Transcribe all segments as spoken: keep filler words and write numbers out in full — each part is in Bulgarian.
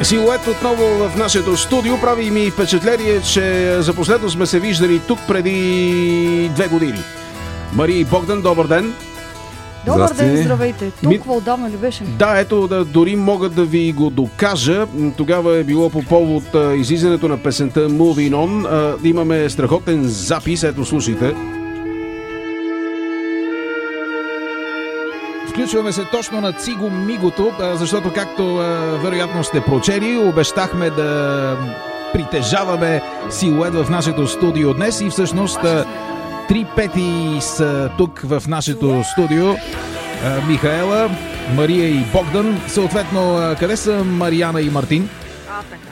Силует отново в нашето студио. Прави ми впечатление, че за последно сме се виждали тук преди две години. Мария и Богдан, добър ден. Добър Здрасти. ден, здравейте. Толкова отдавна ли беше? Да, ето, да, дори мога да ви го докажа. Тогава е било по повод а, излизането на песента Moving On. А, имаме страхотен запис, ето слушайте. Включваме се точно на Циго Мигото, защото, както вероятно сте прочели, обещахме да притежаваме Силует в нашето студио днес и всъщност три пети са тук в нашето студио. Михаела, Мария и Богдан. Съответно, къде са Мариана и Мартин? А, така.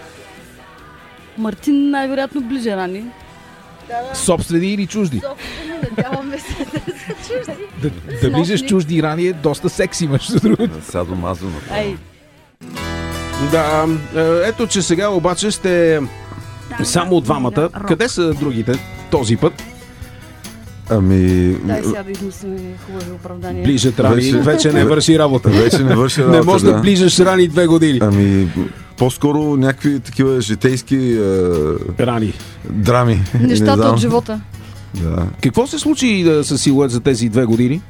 Мартин най-вероятно ближе рани. Собствени или чужди? Собствено, надяваме се да са чужди. Да, да влизаш чужди рани е доста секси, между другото. Садомазо. Ей, Да, ето, че сега обаче сте само двамата. Къде са другите този път? Ами... дай сега да измислим хубави оправдания. Ближат рани, вече, Вече- не върши работа. Вече не върши работа, Не може да, да ближаш рани две години. Ами, по-скоро някакви такива житейски е, Рани. драми. Не Нещата знам. от живота. Да. Какво се случи да, с Силует за тези две години?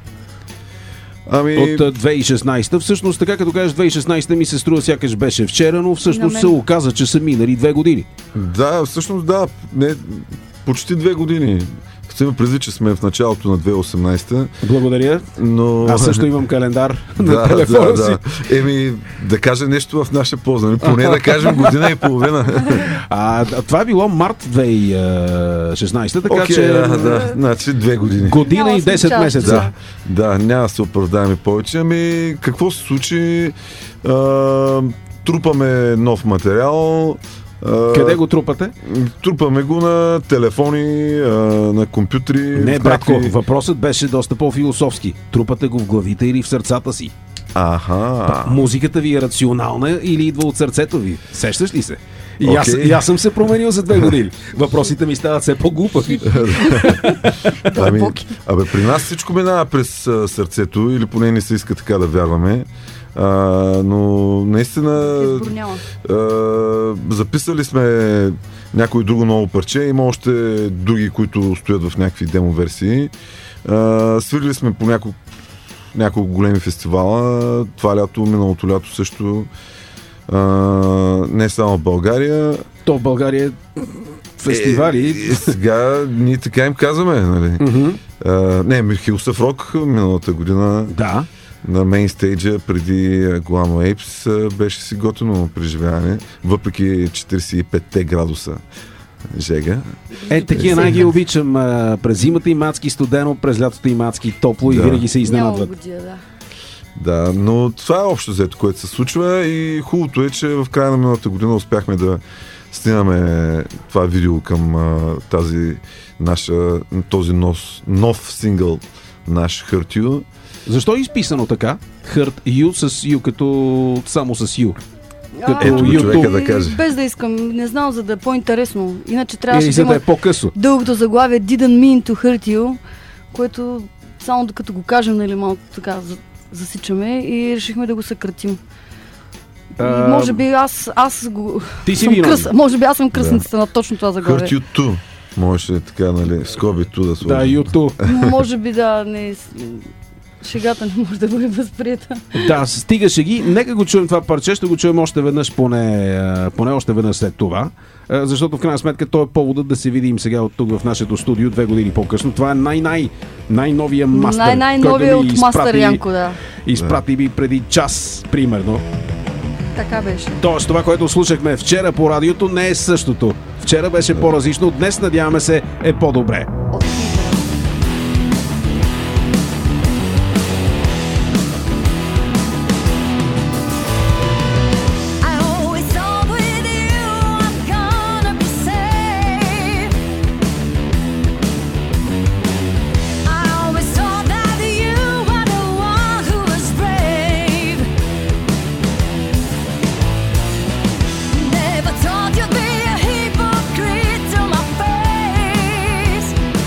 Ами... От а, две хиляди и шестнадесета. Всъщност, така като кажеш две хиляди и шестнадесета, ми се струва сякаш беше вчера, но всъщност На се мен. оказа, че са минали две години. Да, всъщност да. Не, почти две години. Като има предвид, че сме в началото на две хиляди и осемнадесета, Благодаря. но... Аз също имам календар на Да, телефона да, си. да. Еми, да кажа нещо в наша полза. нали? Поне да кажем година и половина. А, това е било март две хиляди и шестнадесета, така Окей, че да, да. Значи две години. година Няма и десет смущаващо. месеца. Да, да, няма да се оправдаем повече. Ами, какво се случи? А, трупаме нов материал. А, Къде го трупате? Трупаме го на телефони, а, на компютри. Не, в братко, някакви- въпросът беше доста по-философски. Трупате го в главите или в сърцата си? Аха. Музиката ви е рационална или идва от сърцето ви? Сещаш ли се? И, Окей. аз, и аз съм се променил за две години. Въпросите ми стават все по-глупави. Ами, Дълбоки. абе, при нас всичко минава през а, сърцето, или поне не се иска така да вярваме. А, но наистина Избор няма. а, записали сме някое друго ново парче, има още други, които стоят в някакви демо версии. А, свирили сме по няколко няколко големи фестивала, това лято, миналото лято също. А, не само в България. То в България фестивали. Е, е, сега ние така им казваме, нали? Мгм. А, не, Михилсъв рок миналата година Да. на мейнстейджа преди Гламо Ейпс беше си готино преживяване, въпреки четиридесет и петте градуса жега. Е, такива най-ги обичам. а, През зимата им адски студено, през лятото им адски топло и Да. винаги се Няма изненадват. годия, да. Да, но това е общо взето, което се случва и хубавото е, че в края на миналата година успяхме да снимаме това видео към а, тази наша, този нос, нов сингъл наш Hurt You. Защо е изписано така? Hurt You с You, като само с You. А, Ето го човека YouTube. да каже. Без да искам, не знам, за да е по-интересно. Иначе трябваше Или да за да има е по-късо. дългото заглавие Didn't mean to hurt you, което само докато го кажем, нали, малко така за- засичаме и решихме да го съкратим. А, И може би аз, аз го... Ти си съм виновен. кръс, може би аз съм кръсницата на точно това заглавие. Hurt You Too. Можеше така, нали, скоби ту да сложим. Да, YouTube. Може би да, не... Шегата не може да бъде възприета. Да, стигаше ги. Нека го чуем това парче, ще го чуем още веднъж, поне, а, поне още веднъж след това. А, Защото в крайна сметка той е поводът да се видим сега от тук в нашето студио две години по-късно. Това е най-най най-новия мастер. Най-най-новия който ни от Мастер изпрати- Янко, да. Изпрати ми преди час, примерно. Така беше. Тоест, това, което слушахме вчера по радиото, не е същото. Вчера беше по-различно, днес, надяваме се, е по-добре. От I always thought with you I'm gonna be safe. I always thought that you were the one who was brave. Never thought you'd be a hypocrite to my face.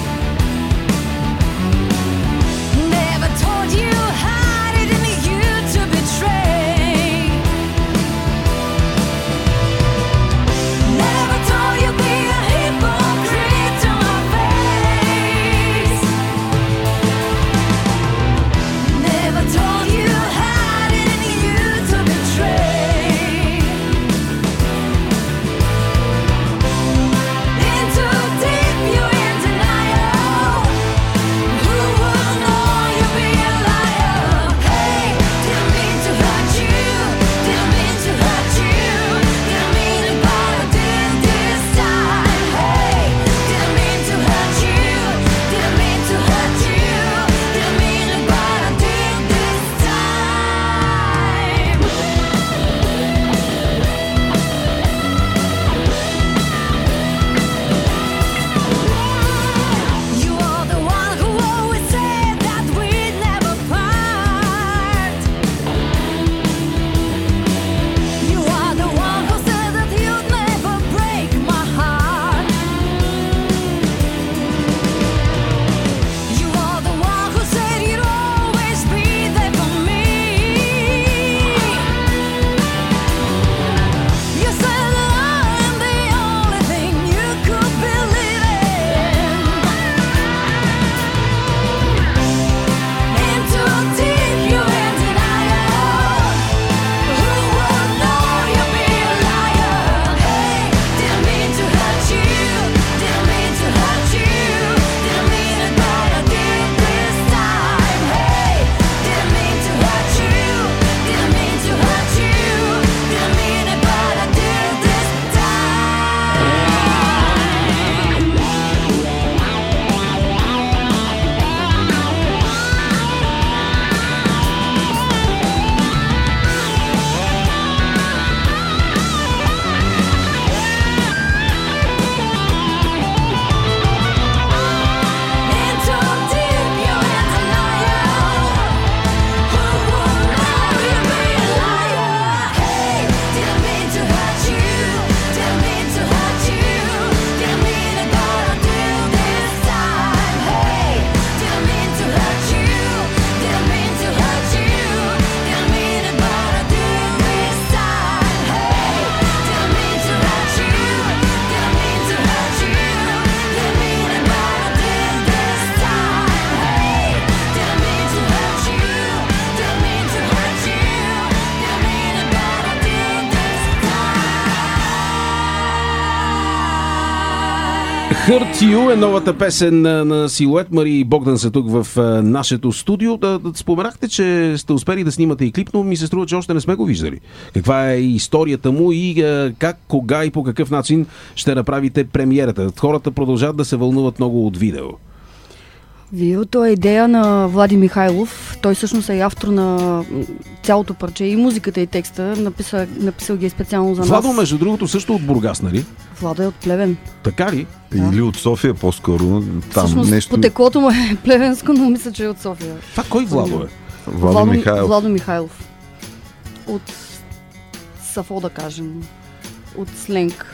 Hurt You е новата песен на, на Силует. Мари и Богдан са тук в а, нашето студио. Да, да споменахте, че сте успели да снимате и клип, но ми се струва, че още не сме го виждали. Каква е историята му и а, как, кога и по какъв начин ще направите премиерата? Хората продължават да се вълнуват много от видео. Видеото е идея на Влади Михайлов. Той всъщност е автор на цялото парче, и музиката, и текста. Написал, написал ги е специално за нас. Владо, между другото, също от Бургас, нали? Владо е от Плевен. Така ли? Или от София по-скоро. Там Всъщност нещо... потеклото му е плевенско, но мисля, че е от София. Това кой Владо е? Владо Михайлов. Владо Михайлов. От Сафо, да кажем. От Сленг.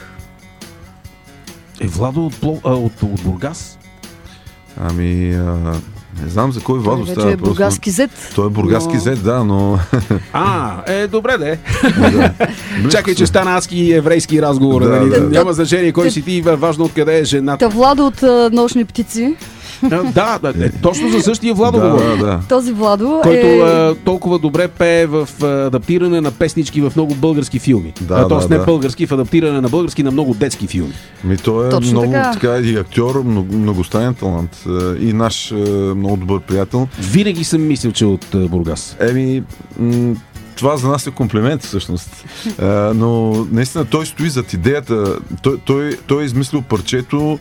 Е, Владо от, Пло... а, от, от Бургас? Ами, а, не знам за кой Владо Той вече става. е бургаски зет. Той е бургаски но... зет, да, но... А, е, добре де. да. Чакай, че стана адски еврейски разговор. Да, нали? да. Няма значение кой си ти, важно откъде е жената. Та Владо от а, Нощни птици. Да, да, е, точно за същия Владо да, говоря. да, да. Този Владо Който е... а, толкова добре пее в а, адаптиране на песнички в много български филми. Да, а, тоест да, не да. български, в адаптиране на български на много детски филми. Ми той е Точно много така. така и актьор, много, многостранен талант. Е, И наш е, много добър приятел. Винаги съм мислил, че от а, Бургас. Еми, м- това за нас е комплимент всъщност. А, но наистина той стои зад идеята. Той, той, той е измислил парчето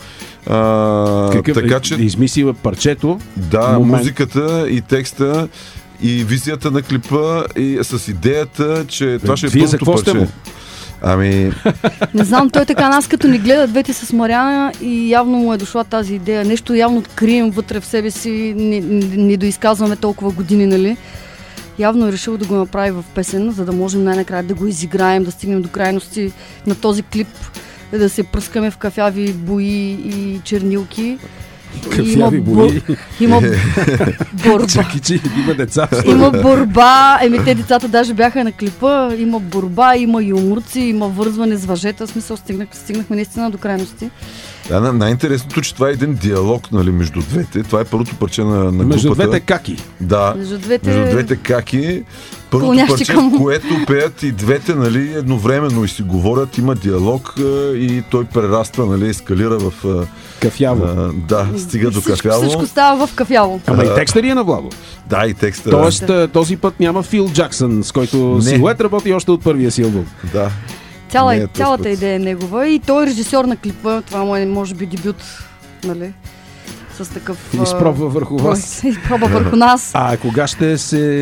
а, Какъв така, че е, измислил парчето? да, момент. музиката и текста и визията на клипа и с идеята, че това ще е Вие за пълното какво сте парче. му? Ами, Не знам, той така нас като ни гледа двете с Мариана и явно му е дошла тази идея. Нещо явно крием вътре в себе си, не, не, не доизказваме толкова години, нали? Явно е решил да го направи в песен, за да можем най-накрая да го изиграем, да стигнем до крайности на този клип, да се пръскаме в кафяви бои и чернилки. И има Кафяви бо- бои. Има борба. Чакай, че има деца. Има борба, еми те децата даже бяха на клипа, има борба, има юморци, има вързване с въжета, в смисъл стигнах, стигнахме наистина до крайности. да, най- най-интересното, че това е един диалог, нали, между двете. Това е първото парче на, на групата. Между двете каки. Да, Между двете... между двете каки. Първото Клонящи парче, към- в което пеят и двете, нали, едновременно и си говорят, има диалог а, и той прераства, нали, ескалира в... а, Кафяво. а, да, стига до всичко, кафяво. всичко става в кафяво. Ама и текста ли е на Владо? Да, и текста. Тоест а, този път няма Фил Джаксън, с който Не. Силует работи още от първия си албум. Да. Цяла, Не е този цялата път. идея е негова и той е режисьор на клипа, това му е може би дебют, нали? С такъв... а, Изпробва върху кой- вас. Изпробва върху нас. А кога ще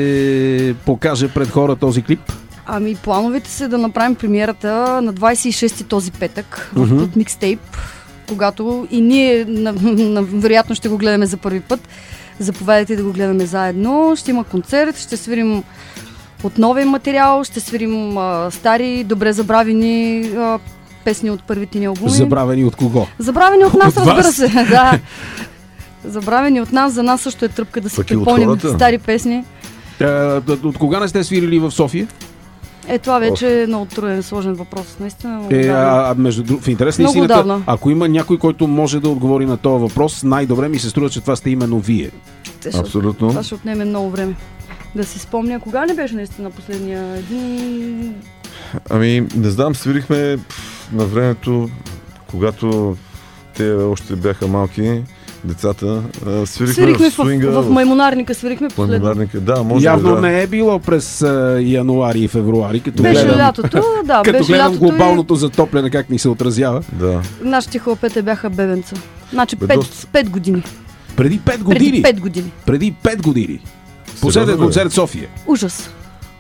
се покаже пред хора този клип? Ами плановете са да направим премиерата на двадесет и шести този петък в Мгм. Път Микстейп, когато и ние на, на, вероятно ще го гледаме за първи път. Заповядайте да го гледаме заедно. Ще има концерт, ще свирим от новия материал, ще свирим а, стари, добре забравени а, песни от първите ни албуми. Забравени от кого? Забравени от нас, От разбира вас? се. Да. Забравени от нас, за нас също е тръпка да си Пък и от припомним хората. стари песни. А, от, от кога не сте свирили в София? Е, това вече е много труден, сложен въпрос. Наистина, много Е, отдавна. а, а между друг, в интерес на Много истината, отдавна. ако има някой, който може да отговори на този въпрос, най-добре ми се струва, че това сте именно вие. Те ще- Абсолютно. Това ще отнеме много време. Да си спомня, кога не беше наистина последния един... Ами, не знам, свирихме пф, на времето, когато те още бяха малки, децата. а, Свирихме, Свирихме в в, свинга, в, Маймонарника, свирихме в последно. Маймонарника. Да, може Явно да. не е било през а, януари и февруари, като Беше гледам, лятото, да, като беше гледам лятото глобалното затопляне, как ни се отразява. Да. и нашите хлапета бяха бебенца. Значи Бе, пет, доста. пет години. Преди пет Преди години. пет години. Преди пет години. Последен Сериозно, бе? концерт в София. Ужас.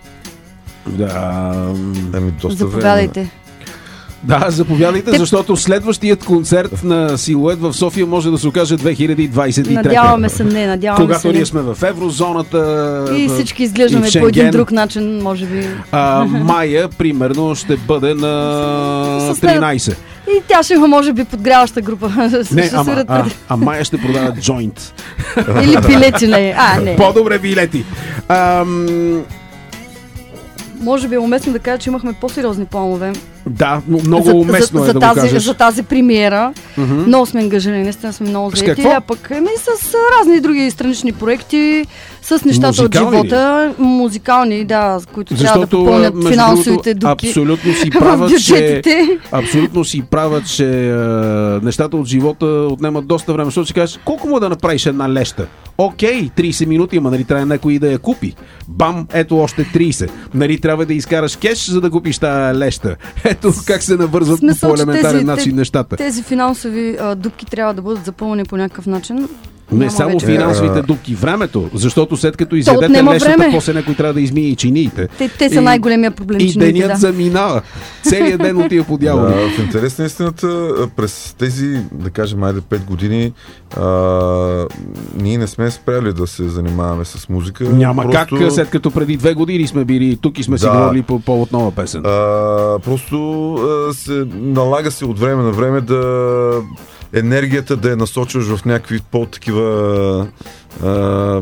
Да, Ами, доста Заповядайте. да, заповядайте, Те- защото следващият концерт на Силует в София може да се окаже две хиляди двадесет и трета. Надяваме се, не, надяваме Когато се. ние Не. сме в еврозоната. И в- всички и изглеждаме в по един Шенген. друг начин, може би. А, Майя, примерно, ще бъде на С- с- тринадесет. И тя ще има, може би, подгряваща група. Не, Ще ама, свирят а, преди. а Майя ще продава джойнт. Или билети, не. А, не. По-добре билети. Ам, Може би е уместно да кажа, че имахме по-сериозни планове. да, но много за, уместно за, е за да тази, го кажеш. За тази премиера. Мгм. Много сме ангажирани, наистина сме много С заети. какво? А пък еми, с а, разни други странични проекти, С нещата от Музикални ли? живота, музикални, да, които трябва Защото, да попълнят между финансовите другото, дупки абсолютно си в права, че, бюджетите. абсолютно си права, че а, нещата от живота отнемат доста време. Защото си кажеш, колко му е да направиш една леща? Окей, трийсет минути, ама нали трябва някой да я купи. Бам, ето още трийсет. Нали трябва да изкараш кеш, за да купиш тази леща. Ето как се навързват Смисъл, по че елементарен тези- начин те- нещата. Тези финансови а, дупки трябва да бъдат запълнени по някакъв начин. Не Няма само вече. финансовите А. дупки, времето, защото след като изядете отнема лещата, време. после някой трябва да измие и чиниите. Те, те са И- най-големия проблем. И чиниите, денят да. заминава. Целият ден отива по дявола. Да, в интерес на истината, през тези, да кажем, айде пет години, а, ние не сме спряли да се занимаваме с музика. Няма Просто, как, след като преди две години сме били тук и сме си Да. говорили по повод нова песен. А, просто а, се налага се от време на време да енергията да я насочваш в някакви по-такива а,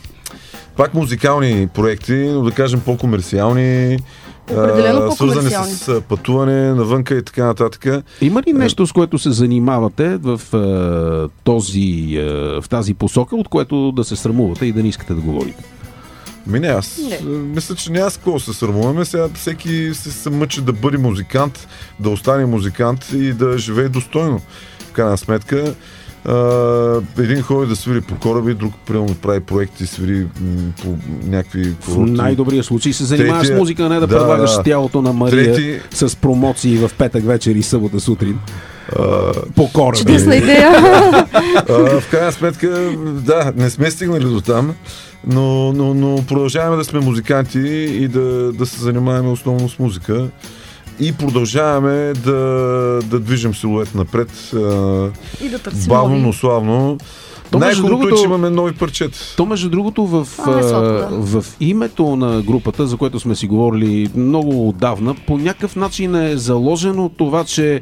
пак музикални проекти, но да кажем по-комерциални, Определено а, свързани по-комерциални. с а, пътуване навънка и така нататък. Има ли нещо, с което се занимавате в, а, този, а, в тази посока, от което да се срамувате и да не искате да говорите? Ми не, аз Не. а, мисля, че няма с какво се срамуваме. Сега всеки се, се мъчи да бъде музикант, да остане музикант и да живее достойно. В крайна сметка, а, един ходи да свири по кораби, друг примерно прави проекти, свири м, по някакви В курорти. най-добрия случай се занимаваш Третия- с музика, а не да, да, предлагаш да. тялото на Мария Трети- с промоции в петък вечер и събота сутрин. По кораби. Чудесна идея. А, в крайна сметка, да, не сме стигнали до там, но, но, но продължаваме да сме музиканти и да, да се занимаваме основно с музика. И продължаваме да, да движим силует напред. А, И да търсим бавно, нови. но славно. То, между Най-хубавото другото- е, че имаме нови парчета. То, между другото, в, А, е сладко, да. а, в името на групата, за което сме си говорили много отдавна, по някакъв начин е заложено това, че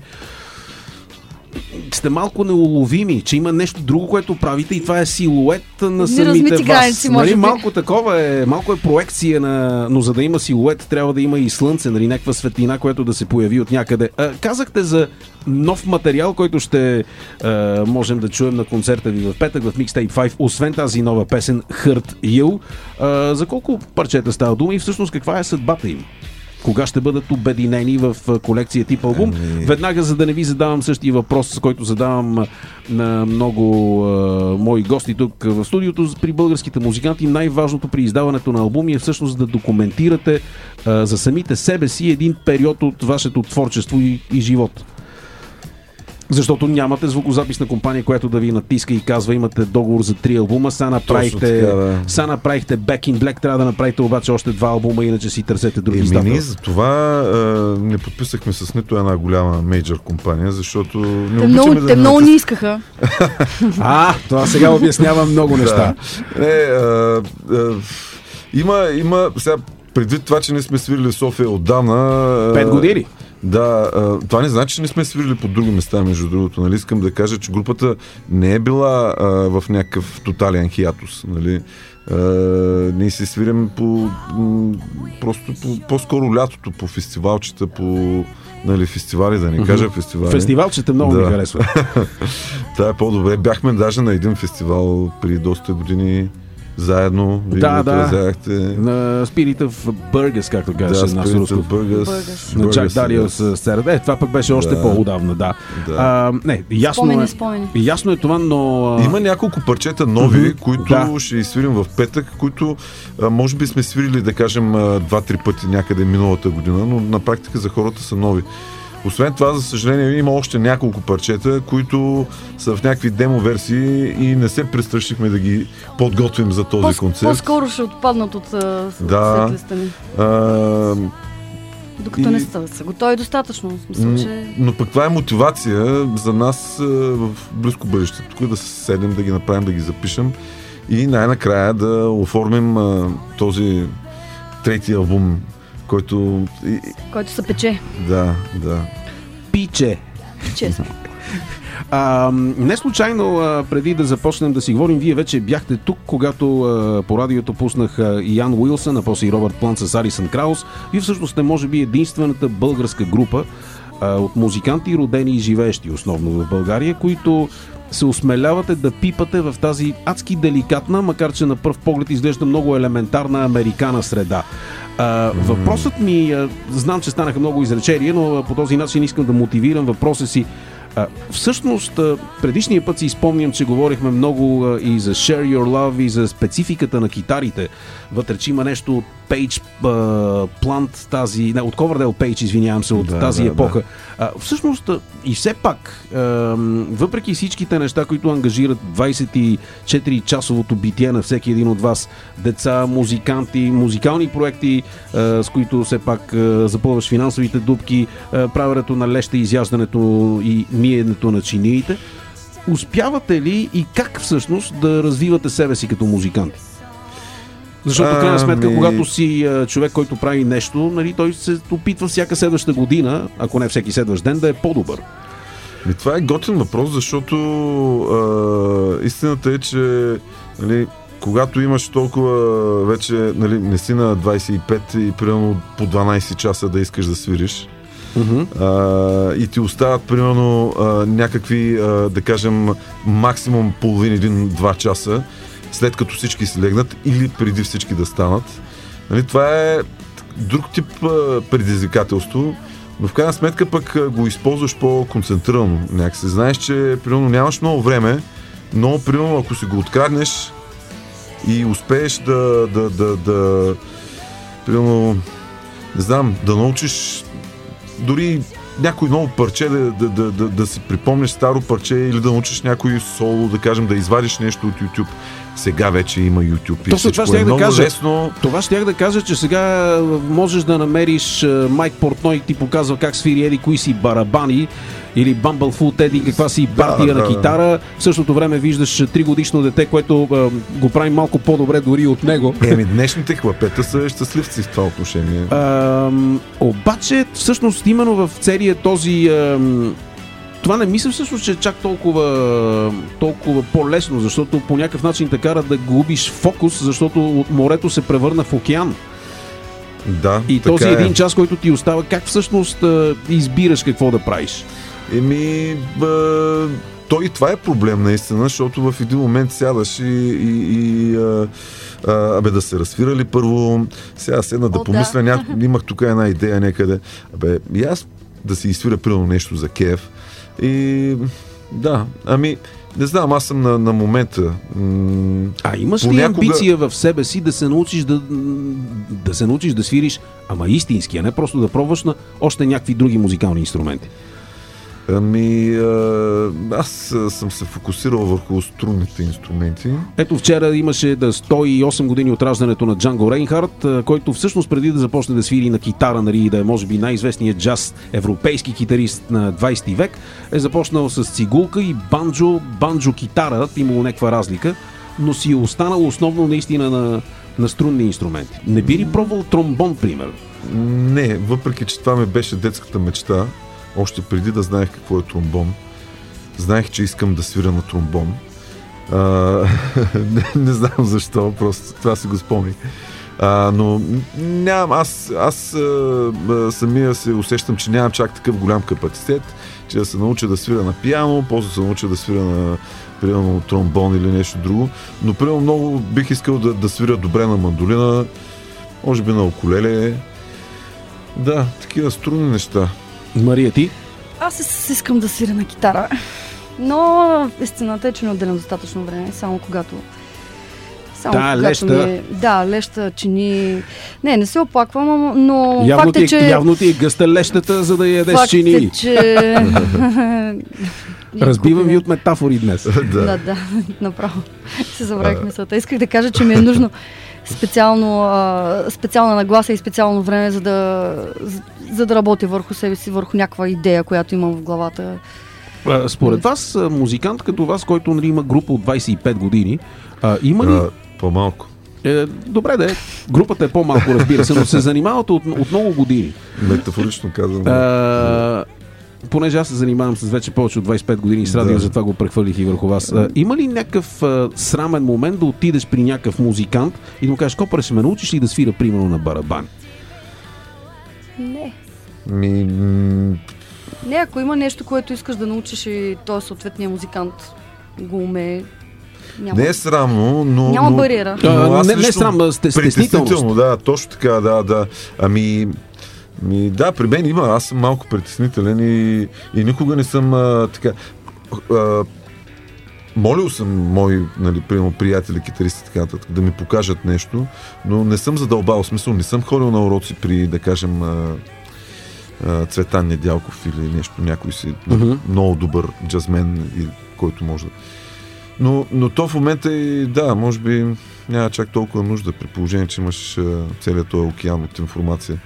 сте малко неуловими, че има нещо друго, което правите и това е силует на самите Неразмити вас. граници, може Нали, би. малко такова е, малко е проекция на... Но за да има силует, трябва да има и слънце, нали, някаква светлина, която да се появи от някъде. А, казахте за нов материал, който ще а, можем да чуем на концерта ви в петък в Mixtape пет, освен тази нова песен Hurt You. А, за колко парчета става дума и всъщност каква е съдбата им? Кога ще бъдат обединени в а, колекция тип албум? Ами- Веднага, за да не ви задавам същия въпрос, с който задавам а, на много а, мои гости тук в студиото при българските музиканти, най-важното при издаването на албуми е всъщност да документирате а, за самите себе си един период от вашето творчество и, и живот. Защото нямате звукозаписна компания, която да ви натиска и казва, имате договор за три албума, са направихте, така, да. са направихте Back in Black, трябва да направите обаче още два албума, иначе си търсете други Еми, ние издателства. за това а, не подписахме с нито една голяма мейджор компания, защото не Те много, обичаме да те ни много натискат. не искаха. А, това сега обяснява много неща. Да. Не, а, а, има, има, сега предвид това, че не сме свирили в София отдавна. а, Пет години. Да, а, това не значи, че не сме свирили по други места, между другото. Нали? Искам да кажа, че групата не е била а, в някакъв тотален хиатус. Нали? А, ние си свирим по, м, просто по, по-скоро лятото, по фестивалчета, по нали, фестивали, да не кажа фестивали. Фестивалчета много Да. ми харесва. Това е по-добре. Бяхме даже на един фестивал преди доста години заедно. Вие Да, го да. отразявахте. На Спирите в Бъргас, както казваше Да, на Spirit руско. of Burgers. Burgers. На Чак Burgers, Дариус да. сцената. Е, това пък беше още Да. по-удавна, да. Да. А, не, ясно Спомени, е. спомени. Ясно е това, но... а, Има няколко парчета нови, Мгм, които да. ще изсвирим в петък, които а, може би сме свирили, да кажем, а, два-три пъти някъде миналата година, но на практика за хората са нови. Освен това, за съжаление, има още няколко парчета, които са в някакви демо версии и не се престрашихме да ги подготвим за този По- концерт. По-скоро ще отпаднат от а, с- Да. сетлиста ни. А, Докато И- не са, са готови достатъчно. В смисъл, М, че... Но пък това е мотивация за нас а, в близко бъдеще. Тук да се седем, да ги направим, да ги запишем и най-накрая да оформим а, този трети албум, който... И, който се пече. да, да. Пиче. Честно. А, не случайно, а, преди да започнем да си говорим, вие вече бяхте тук, когато а, по радиото пуснах а, Ян Уилсън, а после и Робърт Плант с Алисън Краус. Вие всъщност сте, може би, единствената българска група, а, от музиканти, родени и живеещи основно в България, които се осмелявате да пипате в тази адски деликатна, макар че на пръв поглед изглежда много елементарна американа среда. А, въпросът ми, а, знам, че станаха много изречения, но а, по този начин искам да мотивирам въпроса си. А, всъщност, а, предишния път си спомням, че говорихме много а, и за Share Your Love, и за спецификата на китарите. Вътре, че има нещо от Page а, Plant, тази, не, от Coverdale Page, извинявам се, от Да, тази да, епоха. А, всъщност, а, и все пак, а, въпреки всичките неща, които ангажират двайсет и четири часовото битие на всеки един от вас, деца, музиканти, музикални проекти, а, с които все пак а, запълваш финансовите дупки, а, правенето на леща, изяждането и миенето на чиниите, успявате ли и как всъщност да развивате себе си като музиканти? Защото в крайна сметка, Ами- когато си а, човек, който прави нещо, нали, той се опитва всяка следваща година, ако не всеки следващ ден, да е по-добър. И това е готин въпрос, защото а, истината е, че нали, когато имаш толкова вече, нали, не си на двайсет и пет и примерно по дванайсет часа да искаш да свириш, Uh-huh. а, и ти остават примерно а, някакви, а, да кажем, максимум половин, един, два часа, след като всички си легнат или преди всички да станат. Нали, това е друг тип а, предизвикателство, но в крайна сметка пък а, го използваш по-концентрирано. Някакси знаеш, че примерно нямаш много време, но примерно ако си го откраднеш и успееш да, да, да, да примерно, не знам, да научиш дори някой ново парче, да, да, да, да, да си припомниш старо парче или да научиш някой соло, да кажем, да извадиш нещо от YouTube. Сега вече има YouTube и Точно това всичко щях е да много кажа. лесно. Това щях да кажа, че сега можеш да намериш а, Майк Портной, ти показва как свири еди кои си барабани, или Bumblefoot еди каква си партия да, на да. китара. В същото време виждаш тригодишно дете, което а, го прави малко по-добре дори от него. Еми, днешните хлапета са щастливци в това отношение. А, обаче, всъщност, именно в целия този... А, това не мисля всъщност, че е чак толкова, толкова по-лесно, защото по някакъв начин те кара да губиш фокус, защото морето се превърна в океан. Да, И така този е. един час, който ти остава, как всъщност а, избираш какво да правиш? Еми, бъ... то и това е проблем наистина, защото в един момент сядаш и, и, и а, а, абе да се разсвирали първо, сега седна да О, помисля, да. ня... имах тук една идея някъде, абе и аз да си изсвиря примерно нещо за Киев и да, ами не знам, аз съм на, на момента. М- А имаш ли понякога- амбиция в себе си да се научиш да, да се научиш да свириш, ама истински, а не просто да пробваш на още някакви други музикални инструменти? Ами, а, аз а, съм се фокусирал върху струнните инструменти. Ето вчера имаше да сто и осем години от раждането на Джанго Рейнхард, а, който всъщност преди да започне да свири на китара, нали, и да е може би най-известният джаз европейски китарист на двайсети век, е започнал с цигулка и банджо, банджо китара, имало някаква разлика, но си е останал основно наистина на, на струнни инструменти. Не би ли пробвал тромбон, пример? Не, въпреки че това ми беше детската мечта, още преди да знаех какво е тромбон, знаех, че искам да свиря на тромбон. А, не, не знам защо, просто това си го спомних. А, но нямам, аз, аз а, а, самия се усещам, че нямам чак такъв голям капацитет, че да се науча да свиря на пиано, после да се науча да свиря на примерно тромбон или нещо друго, но примерно много бих искал да, да свиря добре на мандолина, може би на укулеле. Да, такива струнни неща. Мария, ти? Аз с- искам да свиря на китара, но истината е, че не отделям достатъчно време, само когато... Само Да, когато леща. Ми е, да, леща, чини... Не, не се оплаквам, ама- но Явно факт ти, е, е, че... явно ти е гъста лещата, за да ядеш Факт чини. е, че... Разбивам ви от метафори днес. Да, да, направо. Се забравих мисълта. Исках да кажа, че ми е нужно специално, а, специална нагласа и специално време, за да, за, за да работя върху себе си, върху някаква идея, която имам в главата. А, Според вас, а, музикант като вас, който, нали, има група от двайсет и пет години, а, има ли... А, по-малко. Е, добре, да е. Групата е по-малко, разбира се, но се занимавате от, от много години. Метафорично казвам. А, понеже аз се занимавам с вече повече от двайсет и пет години с радио, Да. затова го прехвърлих и върху вас. А, има ли някакъв а, срамен момент да отидеш при някакъв музикант и да му кажеш: Копаре, ще ме научиш ли да свира примерно на барабан? Не. Ми, м, Не, ако има нещо, което искаш да научиш и той съответният музикант го умее, няма. Не е срамно, но... Няма но, бариера. А, но аз не- не лично срам, а сте- стеснителност. притеснително, да, точно така, да, да. Ами... Ми, да, при мен има. Аз съм малко притеснителен и, и никога не съм а, така... А, молил съм мои, нали, примерно, приятели, китаристи, така нататък, да ми покажат нещо, но не съм задълбал. В смисъл, не съм ходил на уроци при, да кажем, а, а, Цветан Недялков или нещо, някой си Мгм. много добър джазмен, и, който може да... Но, но то в момента и да, може би няма чак толкова нужда, при положение, че имаш а, целият този океан от информация.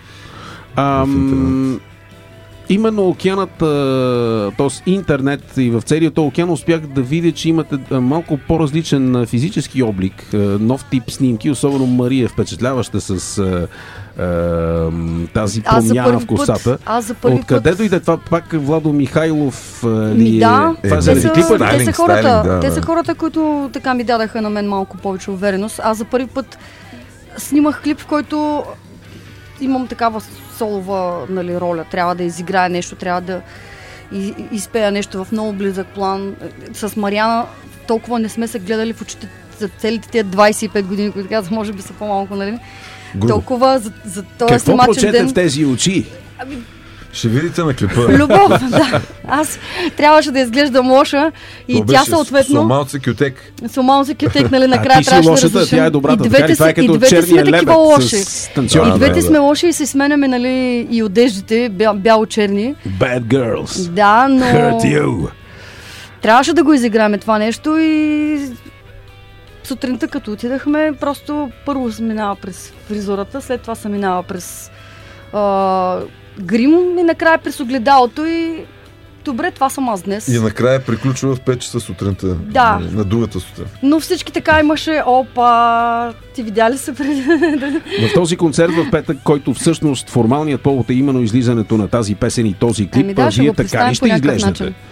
Ам, именно океанът, т.е. интернет и в целият този океан успях да видя, че имате а, малко по-различен а, физически облик, а, нов тип снимки, особено Мария е впечатляваща с а, а, тази Аз за промяна първи в косата. път, аз за първи Откъде път... дойде това? Пак Владо Михайлов а, Ми ли е? да, Това Е, е те заради са, клипа ли? те са Стайлинг, хората, стайлинг, да, те да. са хората, които така ми дадаха на мен малко повече увереност. Аз за първи път снимах клип, в който имам такава солова, нали, роля. Трябва да изиграя нещо, трябва да и- изпея нещо в много близък план. С Мариана толкова не сме се гледали в очите за целите тия двайсет и пет години, които казах, може би са по-малко, нали? Грубо. Толкова за, за този Какво снимачен прочете ден. в тези очи? Ще видите на клипа. Любов, да. Аз трябваше да изглеждам лоша и То тя беше съответно... Сомалци Кютек. Сомално се кютек, нали, А накрая ти си трябваше да лошата, разрешим. тя е добрата. И Така ли? двете, Това е са- и като двете черния сме такива лебед лоши. с И танцори. Да, двете да, сме да. лоши и се сменяме, нали, и одеждите, бя, бяло-черни. Bad girls. Да, но Hurt you. трябваше да го изиграем това нещо и сутринта като отидахме, просто първо се минава през фризурата, след това се минава през а, грим и накрая през огледалото и добре, това съм аз днес. И накрая приключва в пет часа сутринта. Да. нали, На другата сутрин. Но всички така имаше, опа, ти видя ли се преди? В този концерт в петък, който всъщност формалният повод е именно излизането на тази песен и този клип, Ами да, ще вие го така представим ли по ще някакъв изглеждате? начин.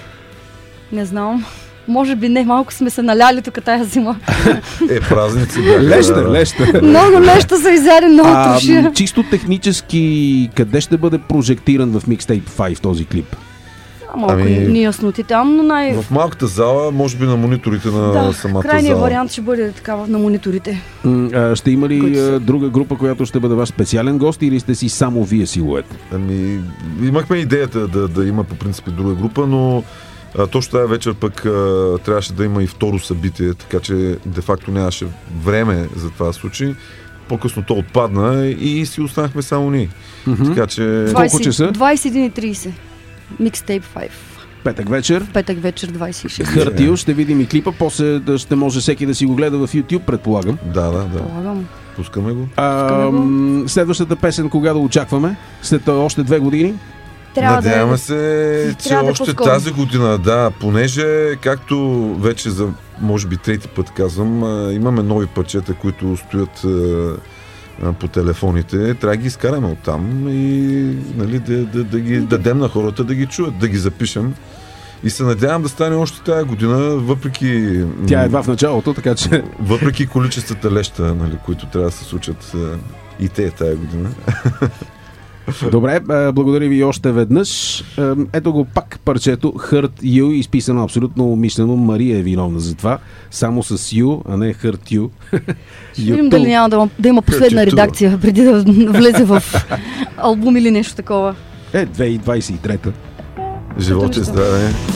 Не знам. Може би не, малко сме се наляли тук тая зима. Е, празници бяха. Леща, да. леща. Много нещо са изяли, много А, трошия. м, чисто технически, къде ще бъде прожектиран в Mixtape пет този клип? Малко Ами- неясноти там, но най... В малката зала, може би на мониторите на Да, самата крайният зала. вариант ще бъде такава на мониторите. М, а, Ще има ли Който са- а, друга група, която ще бъде ваш специален гост или сте си само вие силует? Ами, имахме идеята да, да има по принцип и друга група, но а, точно тази вечер пък а, трябваше да има и второ събитие, така че де-факто нямаше време за това да случи. По-късно то отпадна и си останахме само ние. Мгм. Така че... Колко часа? двайсет и един и трийсет. Mixtape пет. Петък вечер. Петък вечер двайсет и шест. Хартил, ще видим и клипа, после да ще може всеки да си го гледа в YouTube, предполагам. Да, да, да. Полагам. Пускаме го. А, Пускаме го. м, следващата песен кога да очакваме? След а, още две години? Трябва Надяваме да... се, че трябва да е още по-скоро. тази година, да, понеже, както вече за, може би, трети път казвам, а, имаме нови парчета, които стоят а, а, по телефоните, трябва да ги изкараме оттам и нали, да, да, да ги дадем на хората да ги чуят, да ги запишем. И се надявам да стане още тази година, въпреки, Тя е едва в началото, така че... въпреки количествата леща, нали, които трябва да се случат а, и те тази година. Добре, а, благодаря ви още веднъж. А, Ето го пак парчето Hurt You, изписано абсолютно умишлено. Мария е виновна за това. Само с You, а не Hurt You. Ще видим You дали too. няма да, има- да има последна Hurt you too. редакция, преди да влезе в албум или нещо такова. Е, две хиляди двайсет и трета. Живот и нищо. здраве!